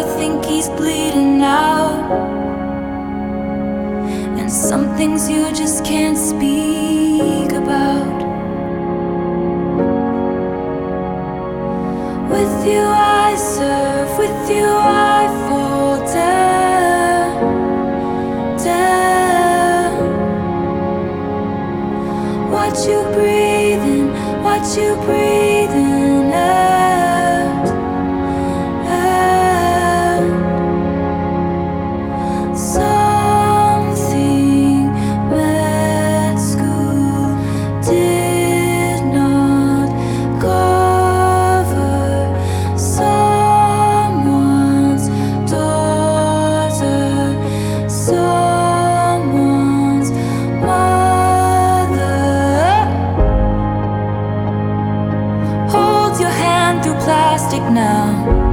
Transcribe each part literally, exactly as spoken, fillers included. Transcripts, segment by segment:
think he's bleeding out, and some things you just can't speak about. With you I serve, with you I fall down, down. Watch you breathing, watch you breathing out, out. Something med school did not cover. Someone's daughter, someone's mother. Hold your hand through plastic now.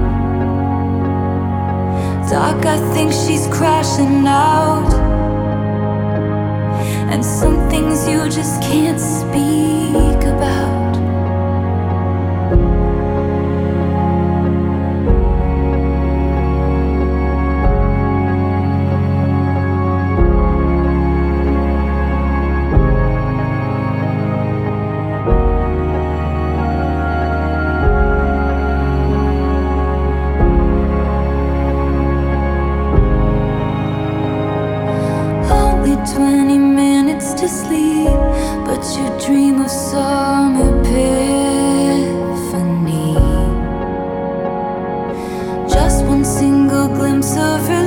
Doc, I think she's crashing out, and some things you just can't speak about. Twenty minutes to sleep, but you dream of some epiphany. Just one single glimpse of